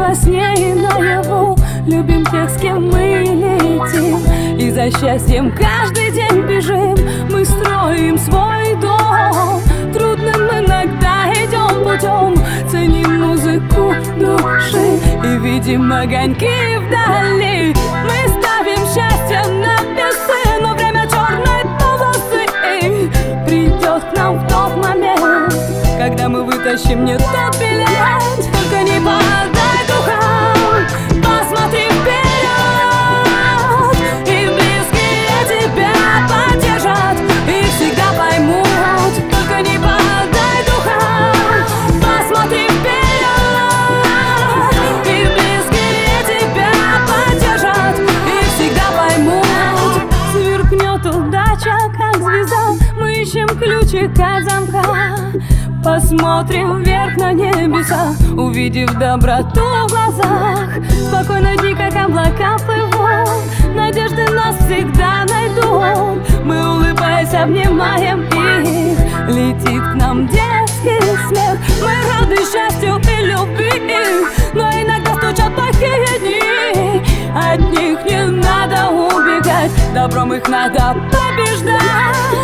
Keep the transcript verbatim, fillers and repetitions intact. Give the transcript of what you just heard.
во сне и наяву любим тех, с кем мы летим, и за счастьем каждый день бежим. Мы строим свой дом, трудным иногда идем путем, ценим музыку души и видим огоньки вдали. Мы ставим счастье на весы, но время черной полосы придет к нам в тот момент, когда мы вытащим не тот билет. Только не подай духом, посмотри вперед, и близкие тебя поддержат и всегда поймут. Только не подай духом, посмотри вперед, и близкие тебя поддержат и всегда поймут. Сверкнет удача, как звезда, мы ищем ключик от замка. Посмотрим вверх на небеса, увидев доброту в глазах. Спокойно дни, как облака плывут, надежды нас всегда найдут. Мы, улыбаясь, обнимаем их, летит к нам детский смех. Мы рады счастью и любви, но иногда стучат плохие дни. От них не надо убегать, добром их надо побеждать.